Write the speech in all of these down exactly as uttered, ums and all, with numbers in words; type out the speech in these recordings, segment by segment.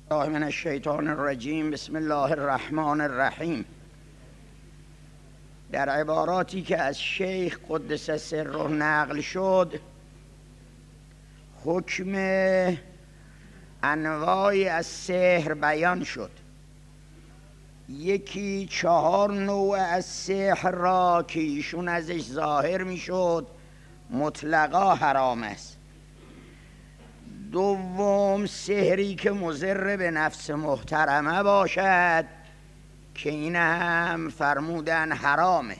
الله من الشیطان الرجیم. بسم الله الرحمن الرحیم. در عباراتی که از شیخ قدس سره نقل شد، حکم انواعی از سحر بیان شد. یکی چهار نوع از سحر را که ایشون ازش ظاهر می شد مطلقا حرام است. دوم سحری که مضر به نفس محترمه باشد که این هم فرمودن حرامه.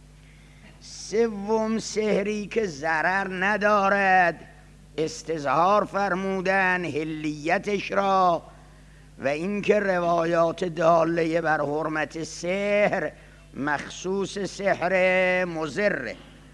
سوم سحری که ضرر ندارد استظهار فرمودن حلیتش را، و اینکه روایات داله بر حرمت سحر مخصوص سحر مضر.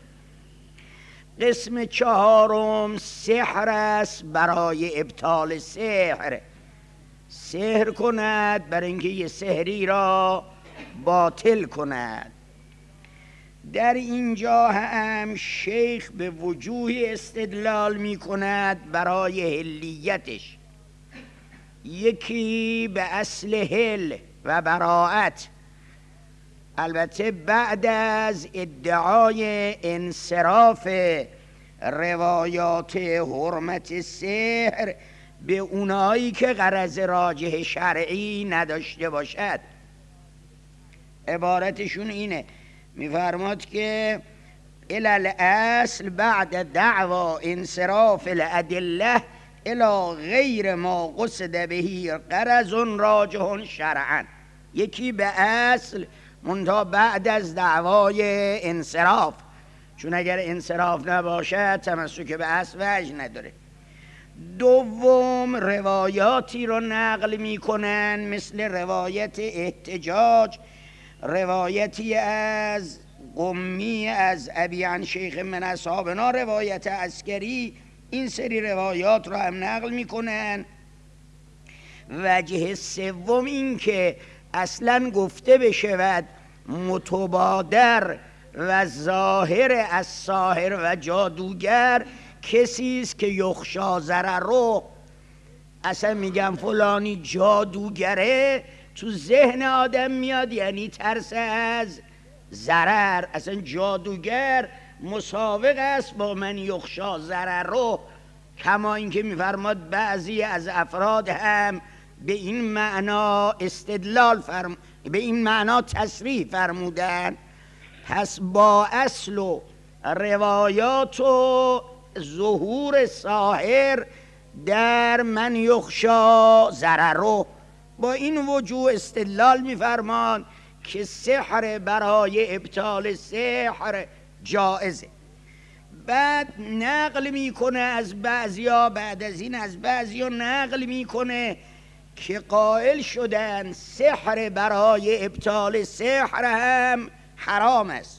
قسم چهارم سحر است برای ابطال سحر. سحر کند برای اینکه یه سحری را باطل کند. در اینجا هم شیخ به وجوه استدلال می کند برای حلیتش. یکی به اصل حل و براءت، البته بعد از ادعای انصراف روایات حرمت سحر به اونایی که غرض راجح شرعی نداشته باشد. عبارتشون اینه، میفرماد که الی الاصل بعد دعوا انصراف الادله الی غیر ما قصد بهی غرض راجح شرعا. یکی به اصل منتها بعد از دعوای انصراف، چون اگر انصراف نباشد تمسک به اصل وجه نداره. دوم روایاتی رو نقل میکنن مثل روایت احتجاج، روایتی از قمی از ابی عن شیخ من اصحابنا، روایت عسکری. این سری روایات رو هم نقل میکنن. وجه سوم این که اصلا گفته بشود متبادر و ظاهر از ساحر و جادوگر کسی است که یخشا ضرره. اصلا میگم فلانی جادوگره، تو ذهن آدم میاد یعنی ترس از ضرر. اصلا جادوگر مساوق است با من یخشا ضرره. کما اینکه میفرماد بعضی از افراد هم به این معنا استدلال فرم... به این معنا تصریح فرمودن. پس با اصل و روایات و ظهور ساحر در من یخشا ضرره، با این وجوه استدلال میفرمان که سحر برای ابطال سحر جائزه. بعد نقل میکنه از بعضیا، بعد از این از بعضیا نقل میکنه که قائل شدن سحر برای ابطال سحر هم حرام است.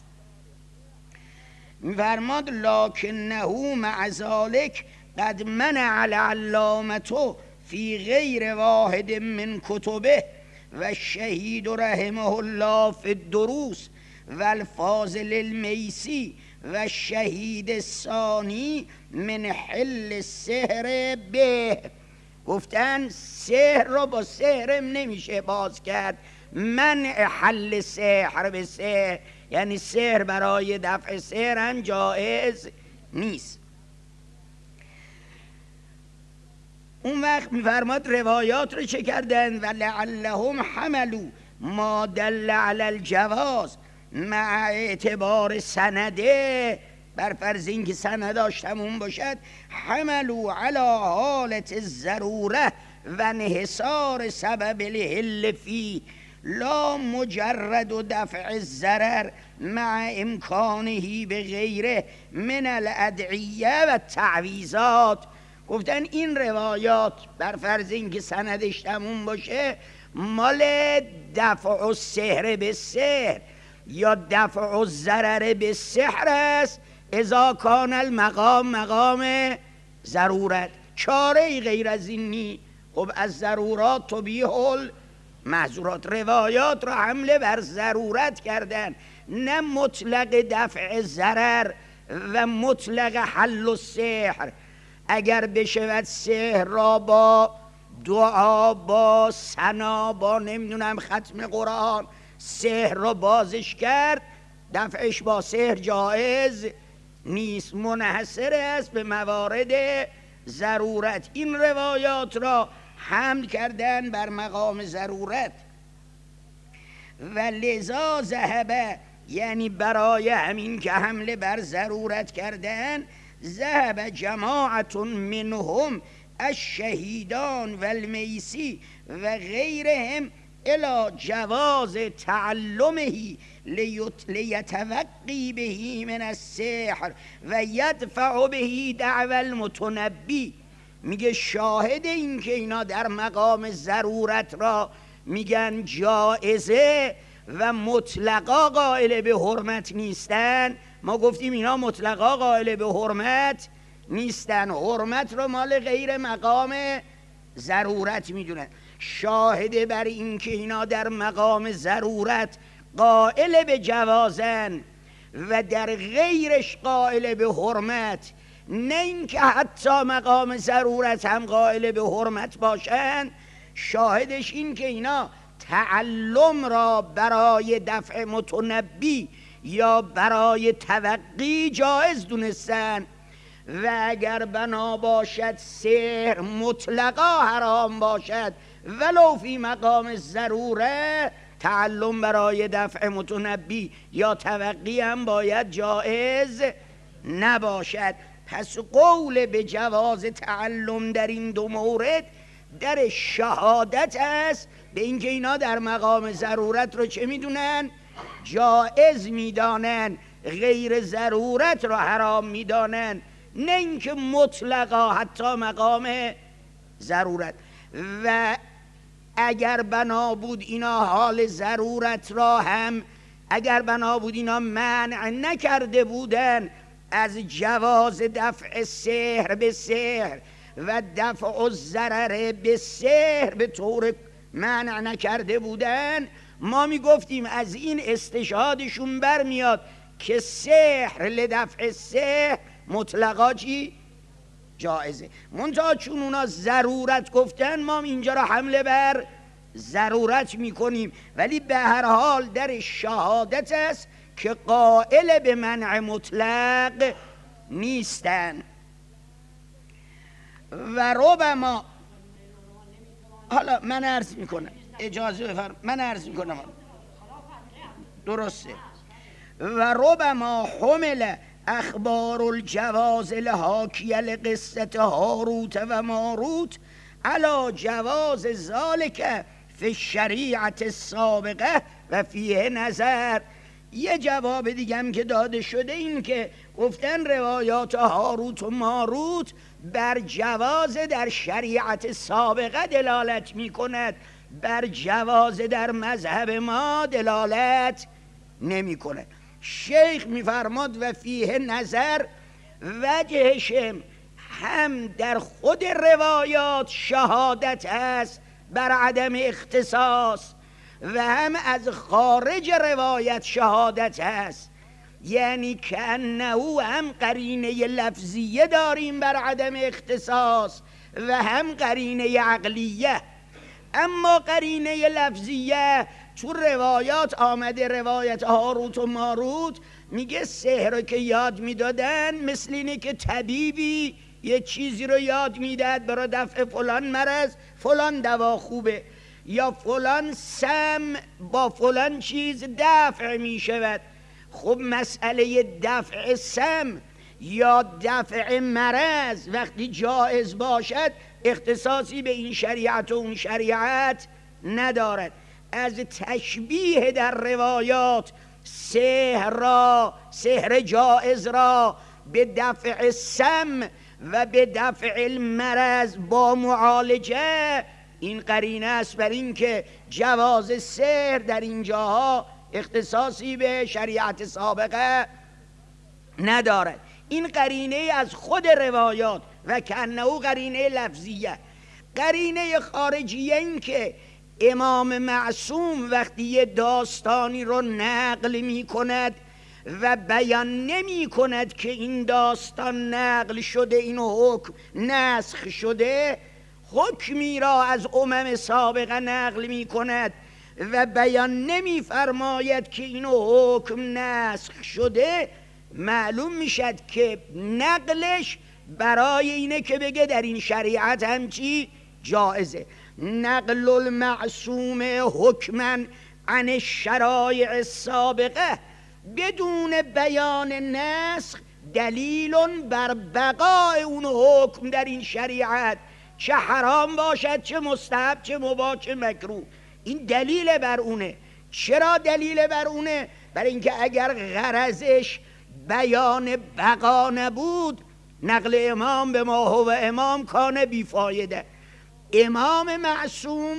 میفرماد لکنه مع ذلک قد منع العلامة فی غیر واحد من کتبه و الشهید رحمه الله فی الدروس و الفاضل المیسی و الشهید الثانی من حل السحر به. گفتن سحر رو با سحرم نمیشه باز کرد. منع حل سحر به سحر یعنی سحر برای دفع سحر هم جائز نیست. اون وقت میفرماد روایات رو چه کردن؟ و لعلهم حملوا ما دل علی الجواز مع اعتبار سنده، بر فرض اینکه سنداش تموم باشد، حملوا علی حالت الضروره و انحصار سبب الحل فی لا مجرد دفع الضرر مع امکانه به غیره من الادعیه و تعویضات. گفتن این روایات بر فرض اینکه سندش تموم باشه مال دفع السحر به سحر یا دفع الضرر به سحر است، اذا کان المقام مقام ضرورت. چاره ای غیر از این نی. خب از ضرورات تبیح المحظورات. روایات را حمله بر ضرورت کردن، نه مطلق دفع ضرر و مطلق حل السحر. اگر بشود سحر را با دعا با ثنا با نمیدونم ختم قرآن سحر رو بازش کرد، دفعش با سحر جایز نیست، منحصر است به موارد ضرورت. این روایات را حمل کردن بر مقام ضرورت. و لذا ذهب، یعنی برای همین که حمله بر ضرورت کردن، ذهب جماعت منهم الشهیدان و المیسی و غیرهم الى جواز تعلمه لیتوقی بهی من السحر و یدفع بهی دعوی المتنبی. میگه شاهد این که اینا در مقام ضرورت را میگن جائزه و مطلقا قائل به حرمت نیستن. ما گفتیم اینا مطلقا قائل به حرمت نیستن، حرمت رو مال غیر مقام ضرورت میدونن. شاهد بر این که اینا در مقام ضرورت قائل به جوازن و در غیرش قائل به حرمت، نه اینکه حتی مقام ضرورت هم قائل به حرمت باشن. شاهدش این که اینا تعلم را برای دفع متنبی یا برای توقی جایز دونستن و اگر بنا باشد سحر مطلقا حرام باشد ولو فی مقام ضروره، تعلم برای دفع متنبی یا توقی هم باید جایز نباشد. پس قول به جواز تعلم در این دو مورد در شهادت است به اینکه اینا در مقام ضرورت رو چه میدونن؟ جائز میدانن، غیر ضرورت رو حرام میدانن، نه اینکه مطلقا حتی مقام ضرورت. و اگر بنا بود اینا حال ضرورت را هم، اگر بنا بود اینا منع نکرده بودن از جواز دفع سحر به سحر و دفع الضرر به سحر به طور منع نکرده بودن، ما می گفتیم از این استشهادشون برمیاد که سحر لدفع سحر مطلقا چی؟ جائزه. منتها چون اونا ضرورت گفتن ما اینجا را حمله بر ضرورت میکنیم، ولی به هر حال در شهادت است که قائل به منع مطلق نیستن. و ربما، حالا من عرض میکنم، اجازه بفرم من عرض میکنم درسته. و ربما حمل اخبار الجواز الحاکیه لقصه هاروت و ماروت علی جواز ذالک فی الشریعت السابقه و فیه نظر. یه جواب دیگه هم که داده شده این که گفتن روایات هاروت و ماروت بر جواز در شریعت سابقه دلالت می کند، بر جواز در مذهب ما دلالت نمی کند. شیخ می فرماد و فیه نظر، وجهش هم در خود روایات شهادت است بر عدم اختصاص و هم از خارج روایت شهادت است، یعنی که انه هم قرینه لفظیه داریم بر عدم اختصاص و هم قرینه عقلیه. اما قرینه لفظیه تو روایات آمده، روایت هاروت و ماروت میگه سحر رو که یاد میدادن مثل اینه که طبیبی یه چیزی رو یاد میداد برای دفع فلان مرض، فلان دوا خوبه، یا فلان سم با فلان چیز دفع میشود. خب مسئله دفع سم یا دفع مرض وقتی جائز باشد اختصاصی به این شریعت و اون شریعت ندارد. از تشبیه در روایات سحر را، سحر جائز را به دفع سم و به دفع المرض با معالجه، این قرینه است بر این که جواز سحر در اینجاها اختصاصی به شریعت سابقه ندارد. این قرینه از خود روایات و کنه قرینه لفظیه. قرینه خارجیه این که امام معصوم وقتی یه داستانی رو نقل می کند و بیان نمی کند که این داستان نقل شده، این حکم نسخ شده، حکمی را از امم سابقه نقل می کند و بیان نمی فرماید که این حکم نسخ شده، معلوم میشد که نقلش برای اینه که بگه در این شریعت هم چی جائزه. نقل المعصوم حکما عن الشرایع السابقه بدون بیان نسخ دلیل بر بقای اون حکم در این شریعت، چه حرام باشد چه مستحب چه مباح چه مکروه. این دلیل بر اونه. چرا دلیل بر اونه؟ برای اینکه اگر غرضش بیان بقا نبود، نقل امام به ما هو امام کان بیفایده. امام معصوم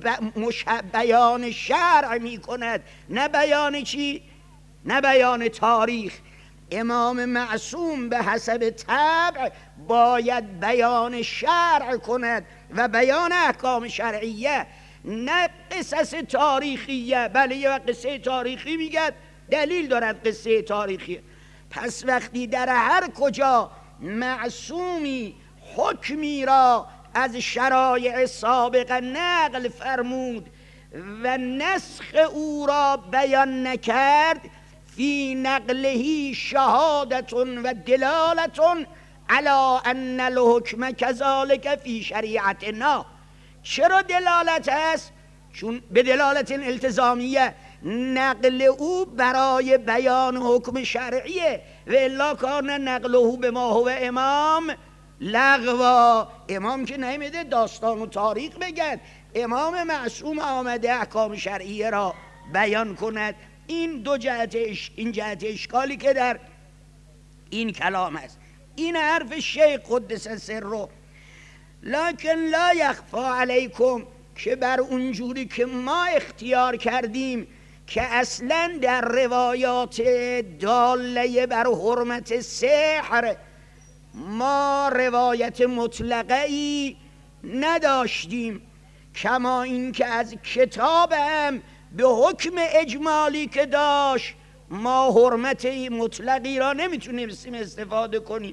بیان شرع می کند، نه بیان چی؟ نه بیان تاریخ. امام معصوم به حسب طبع باید بیان شرع کند و بیان احکام شرعیه، نه قصص تاریخیه. بله یه قصه تاریخی میگد دلیل دارد قصه تاریخی. پس وقتی در هر کجا معصومی حکمی را از شرایع سابقه نقل فرمود و نسخ او را بیان نکرد، فی نقله شهادت و دلالت علی ان الحکم کذالک فی شریعتنا. چرا دلالت است؟ چون به دلالت التزامیه، نقل او برای بیان حکم شرعیه و الا کان نقله به ما هو امام لغوا. امام که نمیده داستان و تاریخ بگد، امام معصوم آمده احکام شرعیه را بیان کند. این دو جهت این جهت اشکالی که در این کلام است. این حرف شیخ قدس سره. لکن لا یخفا علیکم که بر اونجوری که ما اختیار کردیم که اصلا در روایات داله بر حرمت سحر ما روایت مطلقه ای نداشتیم، کما این که از کتاب هم به حکم اجمالی که داشت ما حرمت مطلقی را نمیتونیم استفاده کنیم.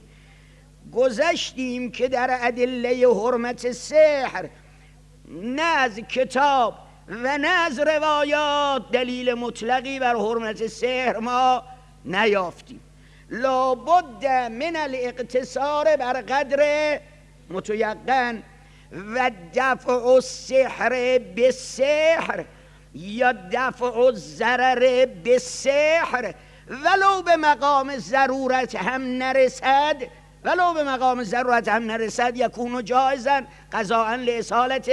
گذشتیم که در ادله حرمت سحر نه از کتاب و نه از روایات دلیل مطلقی بر حرمت سحر ما نیافتیم. لابد من الاقتصار بر قدر متیقن و دفع السحر بالسحر یا دفع الضرر بالسحر ولو به مقام ضرورت هم نرسد، ولو به مقام ضرورت هم نرسد یکون جائزا قضاء لإصالة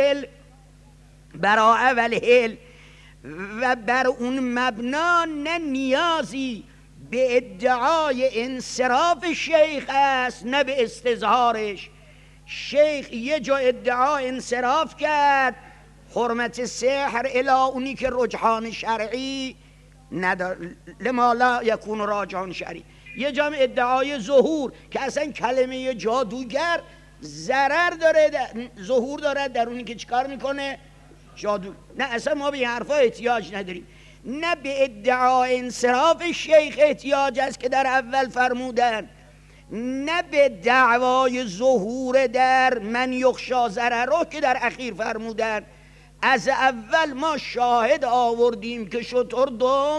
البراءة والحل. و بر اون مبنا نه نیازی به ادعای انصراف شیخ است نه به استظهارش. شیخ یه جا ادعا انصراف کرد حرمت سحر الی اونی که رجحان شرعی ندار، لما لا یکون راجحان شرعی. یه جا ادعای ظهور که اصلا کلمه جادوگر ضرر داره، ظهور داره در اونی که چیکار میکنه جادو. نه اصلا ما به این حرفا احتیاج نداریم. نه به ادعا انصراف شیخ احتیاج است که در اول فرمودن، نه به دعوای ظهور در من یخشا ضرره که در اخیر فرمودن. از اول ما شاهد آوردیم که شتر دم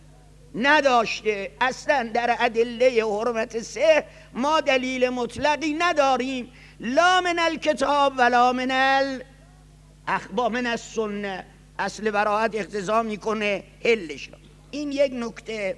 نداشته. اصلا در ادله حرمت سحر ما دلیل مطلقی نداریم، لا من الکتاب ولا من الاخبار من السنه. اصل براءت اقتضا میکنه حلش را. این یک نکته.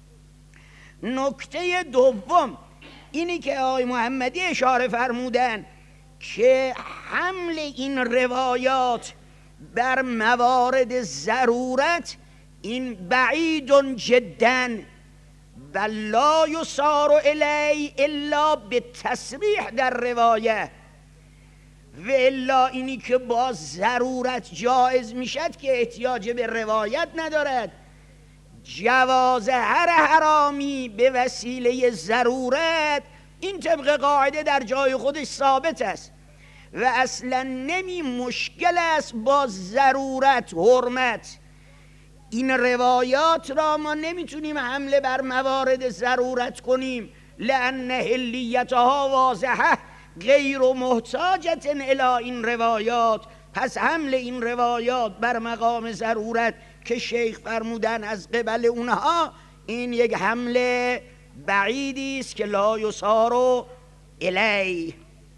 نکته دوم اینی که آقای محمدی اشاره فرمودن که حمل این روایات بر موارد ضرورت این بعید جدا و لا یصار الی الا به تصریح در روایه و الا اینی که با ضرورت جایز میشد که احتیاج به روایت ندارد. جواز هر حرامی به وسیله ضرورت این طبق قاعده در جای خودش ثابت است و اصلا نمی مشکل است با ضرورت حرمت. این روایات را ما نمیتونیم حمله بر موارد ضرورت کنیم لأن حلیتها واضحه غیر و محتاجت الی این روایات، پس حمل این روایات بر مقام ضرورت که شیخ فرمودن از قبل اونها، این یک حمل بعیدی است که لا یسار الی.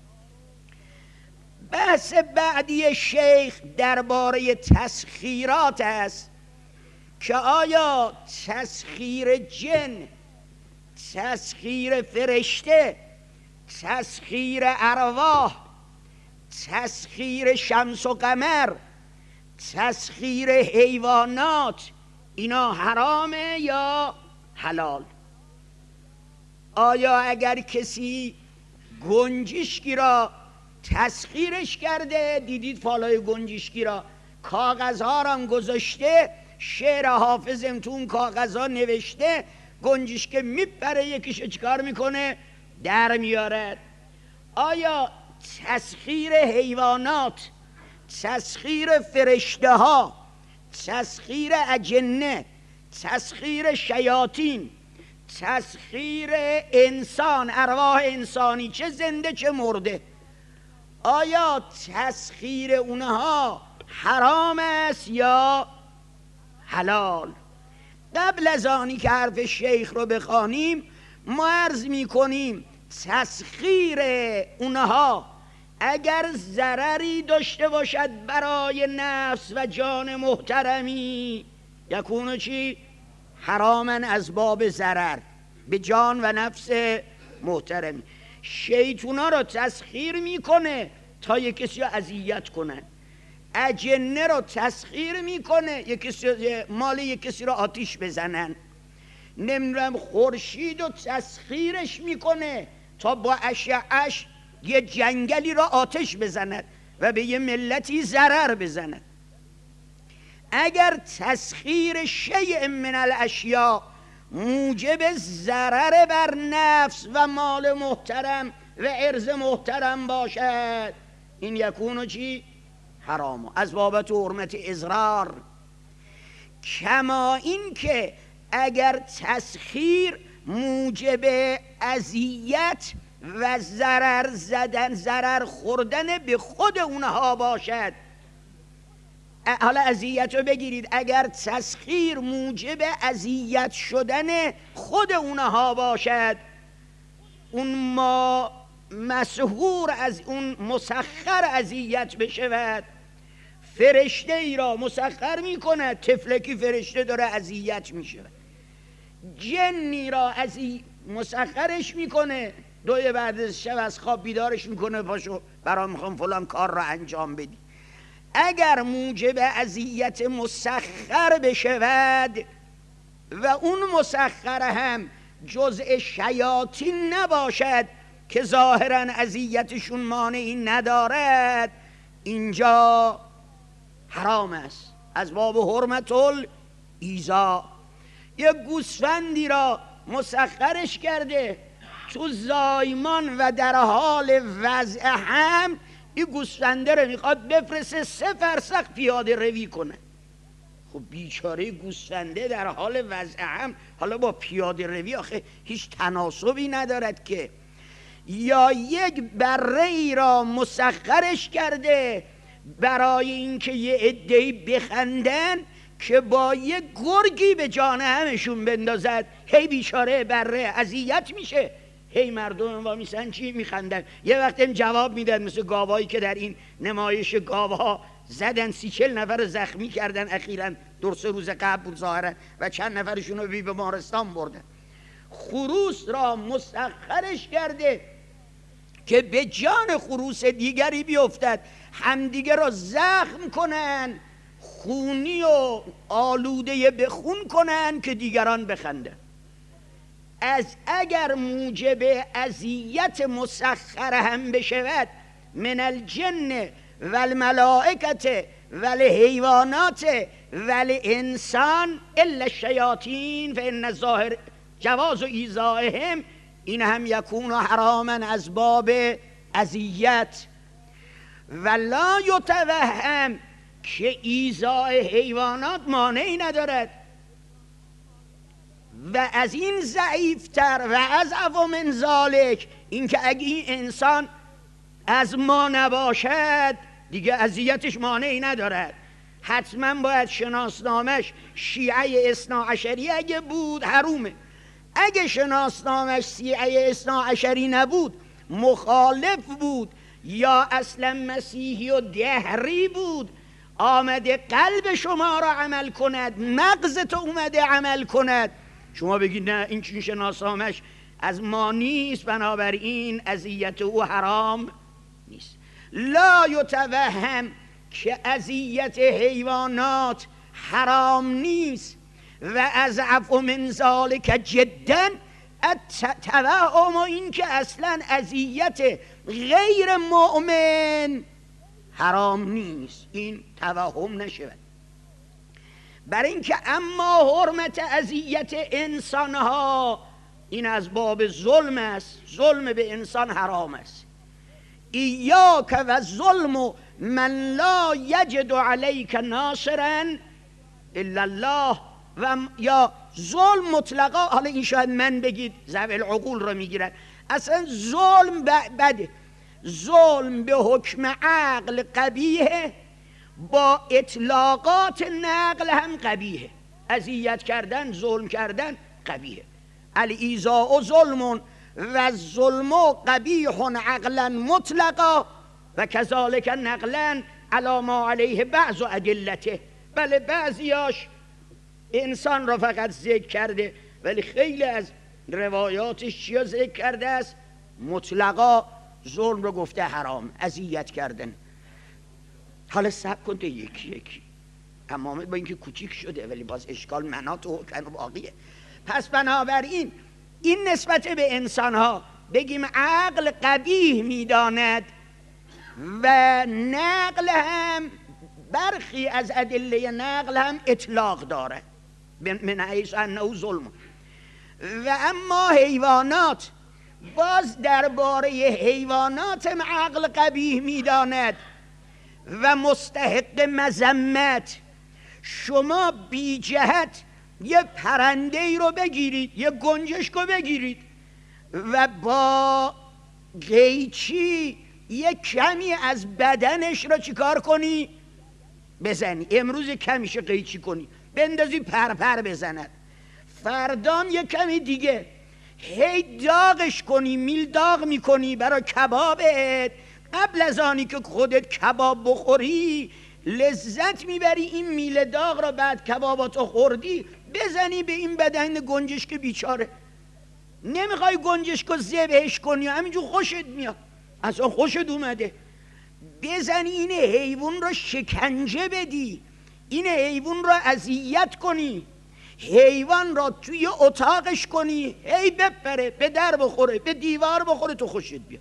بحث بعدی شیخ درباره تسخیرات است که آیا تسخیر جن، تسخیر فرشته، تسخیر ارواح، تسخیر شمس و قمر، تسخیر حیوانات، اینا حرامه یا حلال؟ آیا اگر کسی گنجشکی را تسخیرش کرده، دیدید فالای گنجشکی را کاغذها را گذاشته، شعر حافظم تو اون کاغذها نوشته، گنجشک میپره یکیشو چکار میکنه؟ در میارد. آیا تسخیر حیوانات، تسخیر فرشته ها، تسخیر اجنه، تسخیر شیاطین، تسخیر انسان، ارواح انسانی چه زنده چه مرده، آیا تسخیر اونها حرام است یا حلال؟ قبل از آنی که حرف شیخ رو بخوانیم ما عرض میکنیم تسخیر اونها اگر ضرری داشته باشد برای نفس و جان محترمی، یکونو چی؟ حرامن از باب ضرر به جان و نفس محترمی. شیطونا رو تسخیر میکنه تا یک کسی رو اذیت کنن، اجنه رو تسخیر میکنه یک کسی مال یک کسی رو آتیش بزنن، نمیدونم خورشید رو تسخیرش میکنه تا با اشعه‌اش یه جنگلی را آتش بزند و به یه ملتی ضرر بزند. اگر تسخیر شیء من الاشیاء موجب ضرر بر نفس و مال محترم و عرض محترم باشد، این یکونو چی؟ حرام، از بابت حرمت اضرار. کما این که اگر تسخیر موجب اذیت و ضرر زدن، ضرر خوردن به خود اونها باشد. حالا اذیت رو بگیرید، اگر تسخیر موجب اذیت شدن خود اونها باشد، اون ما مسحور از اون مسخر اذیت بشود، فرشته ای را مسخر میکنه، تفلکی فرشته داره اذیت میشه، جنی را ازی مسخرش میکنه، دوی بعد از شب از خواب بیدارش میکنه، پاشو برام میخوام فلان کار را انجام بدی. اگر موجب اذیت مسخر بشود و اون مسخر هم جزء شیاطین نباشد که ظاهرا اذیتشون مانعی ندارد، اینجا حرام است از باب حرمت الایذا. یک گوسفندی را مسخرش کرده تو زایمان و در حال وضع حمل، این گوسفنده رو میخواد بفرسته سه فرسخ پیاده روی کنه. خب بیچاره گوسفنده در حال وضع حمل حالا با پیاده روی آخه هیچ تناسبی ندارد که. یا یک بره ای را مسخرش کرده برای اینکه یه عده‌ای بخندن که با یه گرگی به جان همشون بندازد، هی بیچاره بره اذیت میشه، هی مردم وا میسن چی میخندن، یه وقت هم جواب میدن، مثل گاوایی که در این نمایش گاوها زدن سی چل نفر زخمی کردن اخیراً، دو سه روز قبل بود ظاهرا، و چند نفرشون رو بی بیمارستان بردن. خروس را مسخرش کرده که به جان خروس دیگری بیفتد، همدیگه را زخم کنن، خونی و آلوده به خون کنن که دیگران بخندن. از اگر موجب اذیت مسخر هم بشود من الجن و الملائکت و الحیوانات و الانسان الا الشیاطین فان الظاهر جواز ایذائهم، این هم یکون حراما از باب اذیت. ولا یتوهم که ایذاء حیوانات مانعی ندارد، و از این ضعیفتر و از عوام ذالک این که اگه این انسان از ما نباشد دیگه اذیتش مانعی ندارد. حتما باید شناسنامش شیعه اثنا عشری اگه بود حرومه. اگه شناسنامش شیعه اثنا عشری نبود، مخالف بود یا اصلا مسیحی و دهری بود، آمده قلب شما را عمل کند، مغزت اومده عمل کند، شما بگید نه این چون شناسنامش از ما نیست بنابراین اذیت او حرام نیست. لا یتوهم که اذیت حیوانات حرام نیست و از عفو من ذالک جدا توهم این که اصلا اذیت غیر مؤمن حرام نیست، این توهم نشود. برای اینکه اما حرمت اذیت انسان ها این از باب ظلم است، ظلم به انسان حرام است. ایاک و ظلم من لا یجد علیک ناصرا الا الله، و یا ظلم مطلقا، حالا این شاید من بگید ذوی العقول رو میگیرن، اصلا ظلم بده. ظلم به حکم عقل قبیحه، با اطلاقات نقل هم قبیحه. اذیت کردن، ظلم کردن قبیحه. الایذاء ظلم و ظلم قبیح عقلا مطلقا و کذالک نقلا علی ما علیه بعض ادلته. بله بعضیاش انسان را فقط ذکر کرده ولی خیلی از روایاتش چیا ذکر کرده است؟ مطلقا ظلم رو گفته حرام، اذیت کردن. حالا صبر کن تو یکی یکی، اما با اینکه کوچیک شده ولی باز اشکال منات و حکم باقیه. پس بنابراین این نسبت به انسان ها بگیم عقل قبیح میداند و نقل هم برخی از ادله نقل هم اطلاق داره من حیث انه ظلم. و اما حیوانات، باز درباره حیوانات هم عقل قبیح میداند و مستحق مذمت. شما بی جهت یه پرنده ای رو بگیرید، یه گنجشک رو بگیرید و با قیچی یه کمی از بدنش رو چیکار کنی؟ بزنی. امروز کمیش قیچی کنی بندازی پرپر بزند، فردام یه کمی دیگه هی داغش کنی، میل داغ میکنی برای کبابت. قبل از آنی که خودت کباب بخوری لذت میبری این میل داغ را بعد کباباتو خوردی بزنی به این بدن گنجشک بیچاره. نمیخوای گنجشک رو ذبحش کنی، همینجور خوشت میاد، اصلا خوشت اومده، بزنی این حیوان را شکنجه بدی، این حیوان را اذیت کنی، حیوان را توی اتاقش کنی هی بپره، به در بخوره، به دیوار بخوره، تو خوشت بیاد.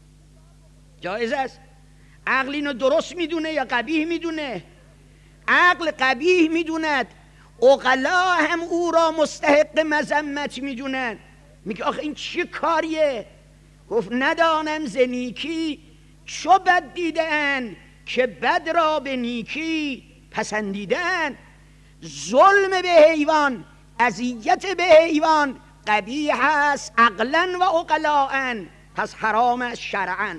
جایز است؟ عقل اینو درست میدونه یا قبیح میدونه؟ عقل قبیح میدوند، عقلا هم او را مستحق مذمت میدونن. میگه آخه این چه کاریه؟ گفت ندانم ز نیکی چو بد دیدن که بد را به نیکی پسندیدن. ظلم به حیوان، اذیت به حیوان قبیح است عقلا و عقلاً، پس حرام است شرعاً.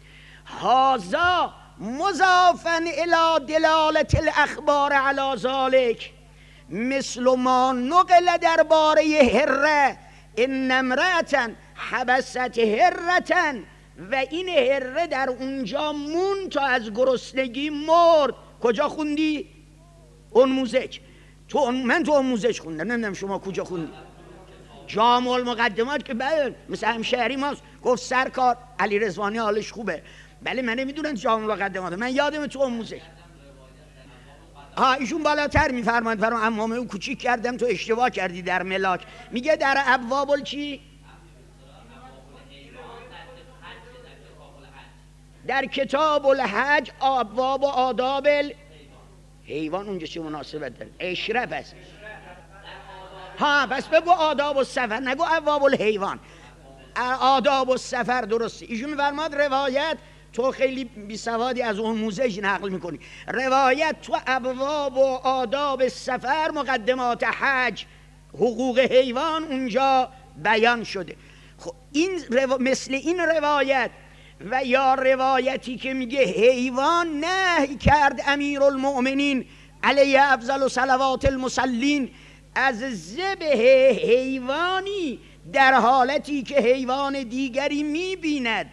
هذا مضافا الی دلالت الاخبار علی ذلک مثل ما نقل درباره هره ان امرأة حبست هرة، و این هره در اونجا مون تا از گرسنگی مرد. کجا خوندی؟ اون موزج. تو من تو اون موزج خوندم، نمیدونم شما کجا خوندی؟ جامع المقدمات که بله مثل همشهری ماست. گفت سرکار علی رضوانی حالش خوبه. بله من نمیدونم جامع المقدمات، من یادم تو اون موزج. ها ایشون بالاتر میفرمایند، فرمان امامه اون کوچیک کردم تو اشتباه کردی در ملاک. میگه در ابواب چی؟ در کتاب الحج ابواب و آداب حیوان اونجا چه مناسبت داره؟ اشرف است. ها پس بگو آداب السفر، نگو ابواب الحیوان. آداب السفر درسته. ایشون میفرماد روایت، تو خیلی بی سوادی از اون موزه نقل میکنی، روایت تو ابواب و آداب سفر مقدمات حج حقوق حیوان اونجا بیان شده. خب این رو... مثل این روایت و یا روایتی که میگه حیوان نهی کرد امیرالمؤمنین علیه افضل و صلوات المصلین از ذبح حیوانی در حالتی که حیوان دیگری میبیند.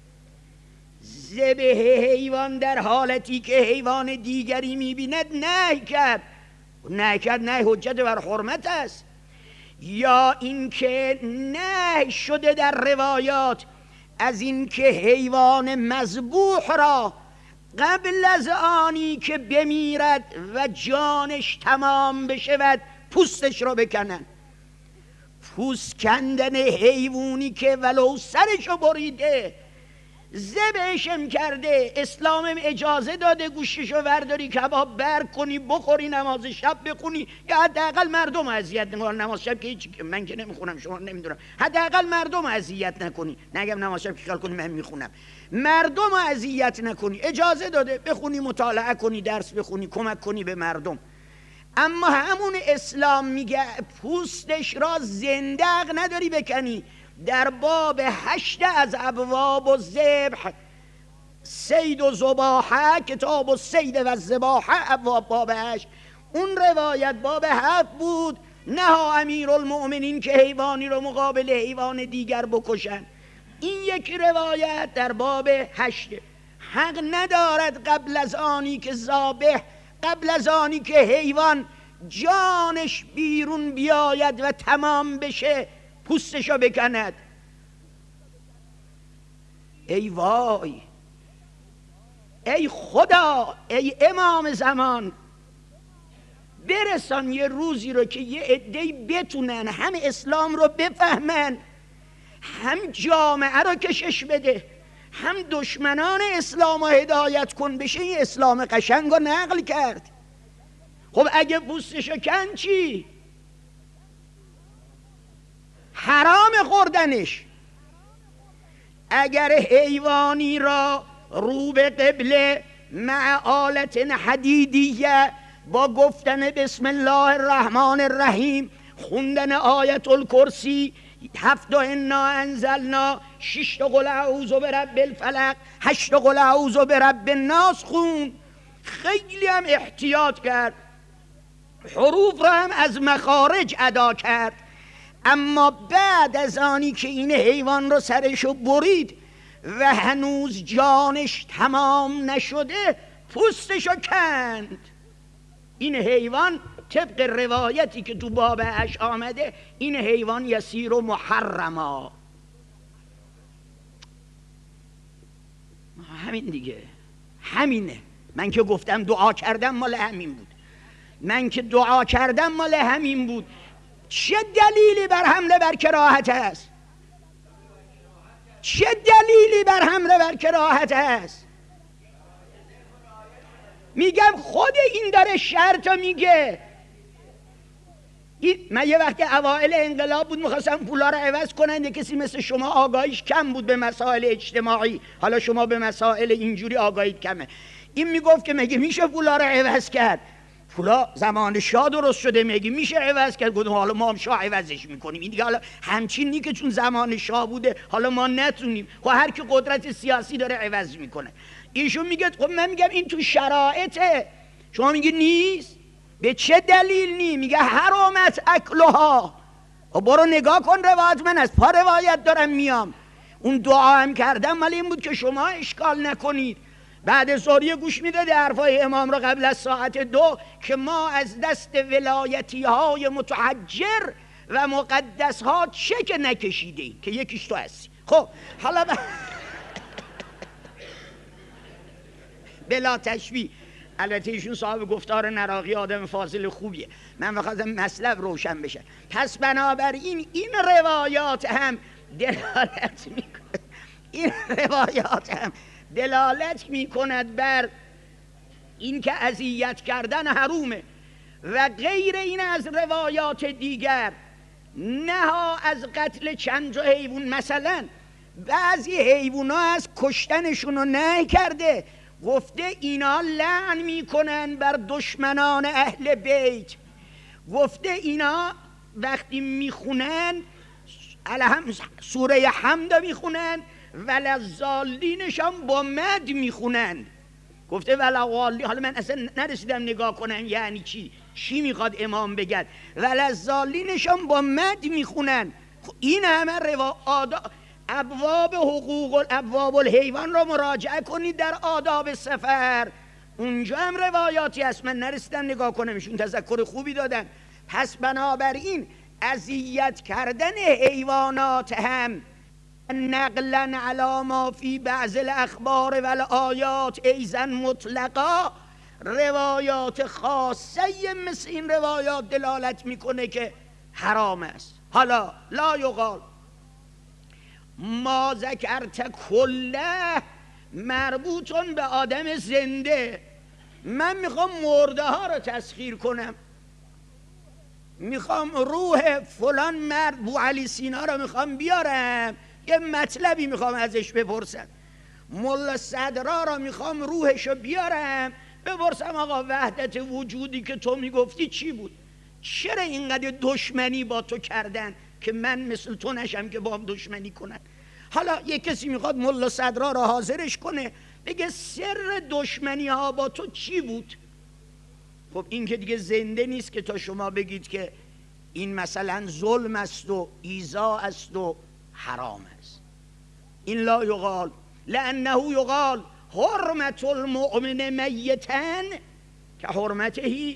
ذبح حیوان در حالتی که حیوان دیگری میبیند نهی کرد. نهی کرد نه حجت بر حرمت است. یا اینکه نهی شده در روایات از اینکه حیوان مذبوح را قبل از آنی که بمیرد و جانش تمام بشود پوستش را بکنن. پوست کندن حیوانی که ولو سرشو بریده ذبحشم کرده، اسلامم اجازه داده گوشتشو ورداری کباب بر کنی بخوری نماز شب بخونی، یا حداقل مردم اذیت نکنی. نماز شب که هیچ من که نمیخونم، شما نمیدونم، حداقل مردم اذیت نکنی. نگم نماز شب که خیال کنی من میخونم، مردم اذیت نکنی. اجازه داده بخونی، مطالعه کنی، درس بخونی، کمک کنی به مردم. اما همون اسلام میگه پوستش را زندق نداری بکنی. در باب هشت از ابواب و ذبح، صید و ذباحه، کتاب و صید و ذباحه، ابواب باب هشت، اون روایت باب هفت بود نها امیرالمؤمنین که حیوانی رو مقابل حیوان دیگر بکشن. این یک روایت در باب هشت. حق ندارد قبل از آنی که ذابح، قبل از آنی که حیوان جانش بیرون بیاید و تمام بشه پوستشو بکند. ای وای، ای خدا، ای امام زمان، برسان یه روزی رو که یه عده‌ای بتونن هم اسلام رو بفهمن، هم جامعه رو کشش بده، هم دشمنان اسلام رو هدایت کن. بشه این اسلام قشنگ رو نقل کرد. خب اگه پوستشو کن چی؟ حرام خوردنش. اگر حیوانی را رو به قبله مع آلت حدیدیه با گفتن بسم الله الرحمن الرحیم، خوندن آیت الکرسی، هفت انا انزلنا، شش تا قل اعوذ برب الفلق، هشت تا قل اعوذ برب الناس خون، خیلی هم احتیاط کرد، حروف را هم از مخارج ادا کرد. اما بعد از آنی که این حیوان رو سرشو برید و هنوز جانش تمام نشده پوستشو کند. این حیوان طبق روایتی که تو باب اش آمده این حیوان یسیر و محرما. همین دیگه، همینه. من که گفتم دعا کردم مال همین بود. من که دعا کردم مال همین بود. چه دلیلی بر حمله بر کراهت است؟ چه دلیلی بر حمله بر کراهت است؟ میگم خود این داره شرط میگه. من یه وقتی اوائل انقلاب بود میخواستم پولا رو عوض کنن، کسی مثل شما آگاهیش کم بود به مسائل اجتماعی، حالا شما به مسائل اینجوری آگاهیت کمه. این میگفت که مگه میشه پولا رو عوض کرد؟ پولا زمان شاه درست شده، مگه میشه عوض کرد؟ گفتم حالا ما هم شاه عوضش میکنیم. این دیگه حالا همچین نی که چون زمان شاه بوده حالا ما نتونیم. خب هر کی قدرت سیاسی داره عوض میکنه. ایشون میگه خب من میگم این تو شرایطه، شما میگه نیست. به چه دلیل نی؟ میگه حرامت اکلها. و برو نگاه کن روایت، من از پا روایت دارم میام. اون دعا هم کردم ولی این بود که شما اشکال نکنید. بعد ظهر گوش میده در حرفای امام را قبل از ساعت دو که ما از دست ولایتی های متحجر و مقدس ها چه که نکشیده که یکیش تو هستی. خب حالا ب... بلا تشبیه، البته ایشون صاحب گفتار نراقی آدم فاضل خوبیه، من بخواستم مطلب روشن بشه. پس بنابراین این روایات هم دلالت میکنه، این روایات هم دلالت میکند بر این که اذیت کردن حرومه. و غیر این از روایات دیگر نها از قتل چند تا حیوان. مثلا بعضی حیونا از کشتنشون رو نهی کرده، گفته اینا لعن میکنن بر دشمنان اهل بیت. گفته اینا وقتی میخونن الهم سوره حمد میخونن ولضالینش هم با مد میخونن. گفته ولضالین، حالا من اصلا نرسیدم نگاه کنم یعنی چی، چی میخواد امام بگد. ولضالینش هم با مد میخونن. این همه روا آداب، ابواب حقوق ابواب الحیوان را مراجعه کنید در آداب سفر، اونجا هم روایاتی هست، من نرسیدم نگاه کنم، ایشون تذکر خوبی دادن. پس بنابراین اذیت کردن حیوانات هم نقلا علی ما فی بعض الاخبار و الآیات ایضا مطلقا، روایات خاصه مثل این روایات دلالت میکنه که حرام است. حالا لا یقال ما ذکرت کله مربوطون به آدم زنده، من میخوام مرده ها رو تسخیر کنم، میخوام روح فلان مرد بو علی سینا رو میخوام بیارم، یه مطلبی میخوام ازش بپرسم، ملا صدرا رو میخوام روحش رو بیارم بپرسم آقا وحدت وجودی که تو میگفتی چی بود؟ چرا اینقدر دشمنی با تو کردن که من مثل تو نشم که با هم دشمنی کنن؟ حالا یه کسی میخواد ملا صدرا رو حاضرش کنه بگه سر دشمنی ها با تو چی بود؟ خب این که دیگه زنده نیست که تا شما بگید که این مثلا ظلم است و ایذا است و حرام است. این لا یقال لانه یقال حرمت المؤمن میتن که حرمته حیا،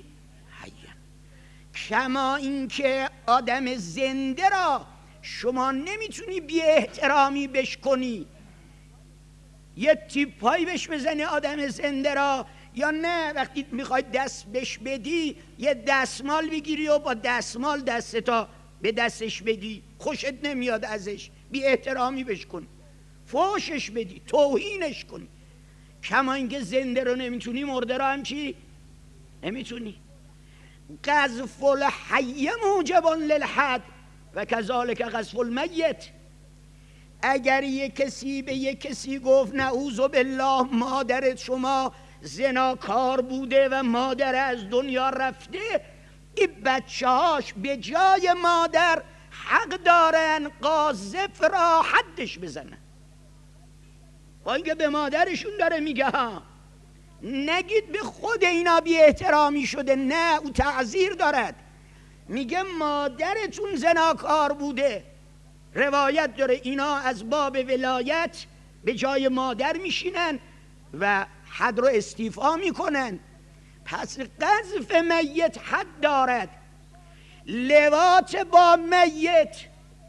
کما اینکه آدم زنده را شما نمیتونی بی احترامی بش کنی، یه تیپایی بش بزنی آدم زنده را، یا نه وقتی میخوای دست بش بدی یه دستمال بگیری و با دستمال دستتا به دستش بدی، خوشت نمیاد ازش، بی احترامی بش کنی، فوشش بدی، توهینش کنی. کما اینکه زنده رو نمیتونی، مرده رو هم چی؟ نمیتونی. قذف الحی موجب للحد و کذالک قذف المیت. اگر یک کسی به یک کسی گفت نعوذ بالله مادرت شما زناکار بوده و مادر از دنیا رفته، این بچه هاش به جای مادر حق دارن قاذف را حدش بزنن. با اینکه به مادرشون داره میگه ها، نگید به خود اینا بی احترامی شده، نه او تعذیر دارد، میگه مادرتون زناکار بوده. روایت داره اینا از باب ولایت به جای مادر میشینن و حد رو استیفا میکنن. پس قذف میت حد دارد، لواط با میت،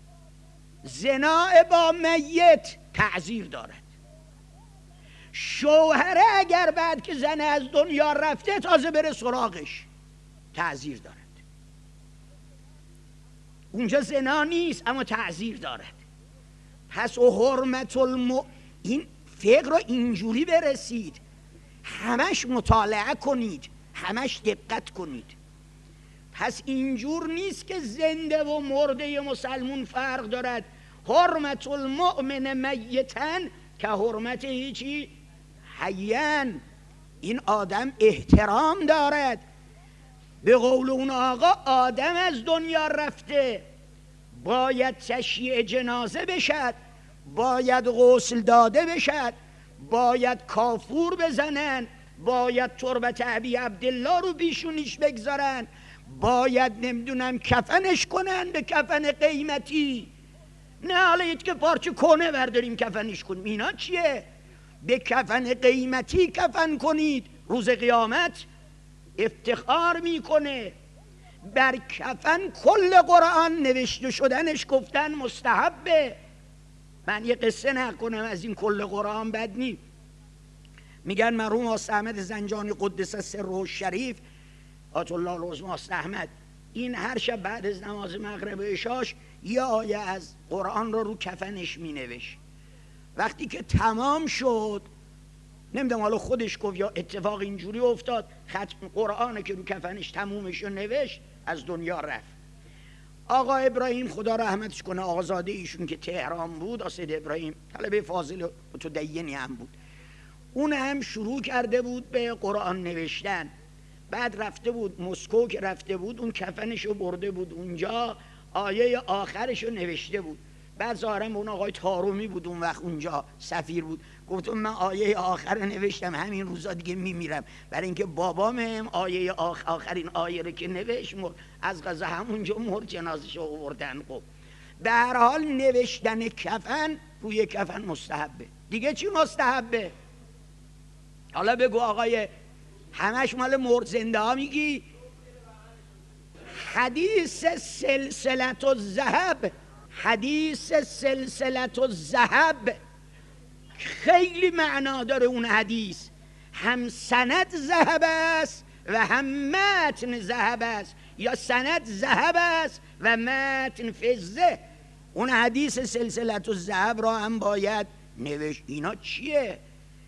زنا با میت تعذیر دارد. شوهره اگر بعد که زن از دنیا رفته تازه بره سراغش تعذیر دارد. اونجا زنا نیست اما تعذیر دارد. پس و حرمت الم... این فقه رو اینجوری برسید، همش مطالعه کنید، همش دقت کنید. پس اینجور نیست که زنده و مرده مسلمون فرق دارد. حرمت المؤمن میتن که حرمت هیچی حیان. این آدم احترام دارد. به قول اون آقا آدم از دنیا رفته، باید تشییع جنازه بشد، باید غسل داده بشد، باید کافور بزنن، باید تربت ابی عبدالله رو بیشونیش بگذارن، باید نمیدونم کفنش کنن به کفن قیمتی. نه حالا که پارچه کنه برداریم کفنش کنیم، اینا چیه؟ به کفن قیمتی کفن کنید، روز قیامت افتخار میکنه. بر کفن کل قرآن نوشته شدنش گفتن مستحبه. من یه قصه نکنم از این کل قرآن بد نی. میگن مرحوم آست احمد زنجانی قدس سره الشریف آیت الله العظمی آست احمد، این هر شب بعد از نماز مغرب و عشاش یه آیه از قرآن رو رو کفنش مینوشت. وقتی که تمام شد، نمیدونم حالا خودش گفت یا اتفاق اینجوری افتاد، ختم قرآن که رو کفنش تمومش رو نوشت از دنیا رفت. آقا ابراهیم خدا رحمتش کنه، آقازاده ایشون که تهران بود، آسید ابراهیم طلبه فاضل متدینی هم بود، اون هم شروع کرده بود به قرآن نوشتن. بعد رفته بود مسکو که رفته بود اون کفنش رو برده بود اونجا، آیه آخرش رو نوشته بود. بعد ظاهرا اون آقای تارومی بود اون وقت اونجا سفیر بود، گفتم من آیه آخر نوشتم همین روزا دیگه میمیرم، برای اینکه بابام هم آیه آخ آخرین آیه رو که نوشت مرد، از قضا همونجا مرد، جنازه‌شو آوردن. خب به هر حال نوشتن کفن روی کفن مستحبه. دیگه چی مستحبه؟ حالا بگو آقای همش مال مرد زنده ها میگی. حدیث سلسلت الذهب، حدیث سلسلت الذهب خیلی معنا داره اون حدیث، هم سند ذهب است و هم متن ذهب است، یا سند ذهب است و متن فضه. اون حدیث سلسلت الذهب را هم باید نوشت. اینا چیه؟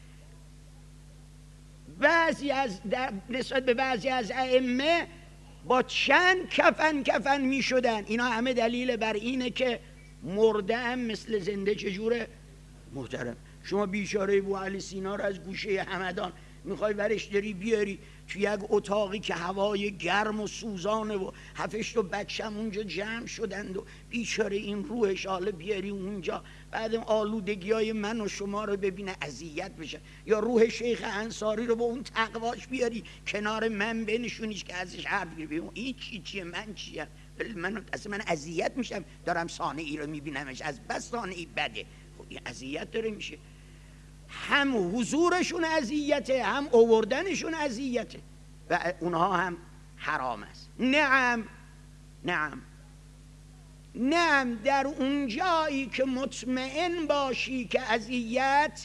بعضی از در نسبت به بعضی از ائمه با چند کفن کفن می شدن. اینا همه دلیل بر اینه که مرده هم مثل زنده چجوره؟ محترم. شما بیچاره ابو علی سینا رو از گوشه همدان میخوای ورش داری بیاری تو یک اتاقی که هوای گرم و سوزانه و هفتش تا بچم اونجا جمع شدند و بیچاره این روحش حالا بیاری اونجا، بعد آلودگی های من و شما رو ببینه اذیت بشه، یا روح شیخ انصاری رو با اون تقواش بیاری کنار من بنشونیش که ازش حرف بگیری، این چی چیه من چیم؟ من اصلا من اذیت میشم دارم صانعی رو میبینمش، از بس صانعی بده. خب این اذیت داره میشه. هم حضورشون اذیته، هم آوردنشون اذیته و اونها هم حرام است. نعم نعم نعم در اون جایی که مطمئن باشی که اذیت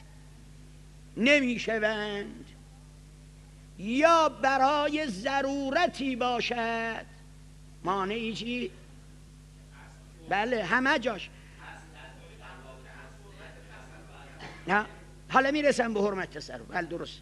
نمیشوند یا برای ضرورتی باشد. مانعی چی؟ بله همه جاش. نه حالا میرسم به حرمت تصرف. بله درست.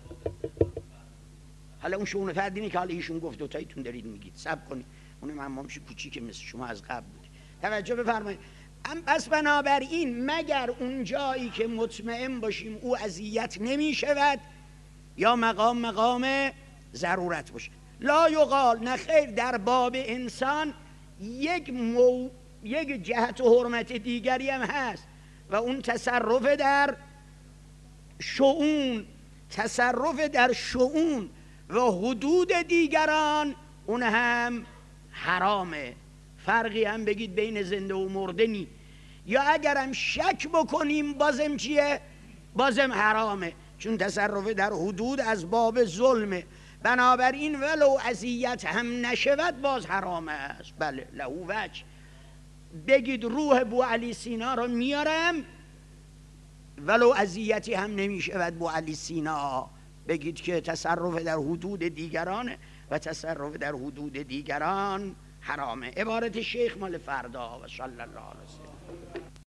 حالا اون شؤون فردینی که حالا ایشون گفت دوتاییتون دارید میگید، صبر کنید، اونم امامش کوچیکه مثل شما از قبل بود. توجه بفرمایید. پس بنابراین مگر اون جایی که مطمئن باشیم او اذیت نمی شود یا مقام مقام ضرورت باشه. لا یقال، نه خیر، در باب انسان یک مو... یک جهت و حرمت دیگری هم هست و اون تصرف در شؤون، تصرف در شؤون و حدود دیگران اون هم حرامه. فرقی هم بگید بین زنده و مرده نی. یا اگرم شک بکنیم بازم چیه؟ بازم حرامه، چون تصرف در حدود از باب ظلمه. بنابراین ولو اذیت هم نشود باز حرامه است. بله لهو وجه. بگید روح ابو علی سینا رو میارم ولو اذیتی هم نمیشود بو علی سینا، بگید که تصرف در حدود دیگرانه و تصرف در حدود دیگران حرامه. عبارت شیخ مال فردا و صلی الله علیه وسلم.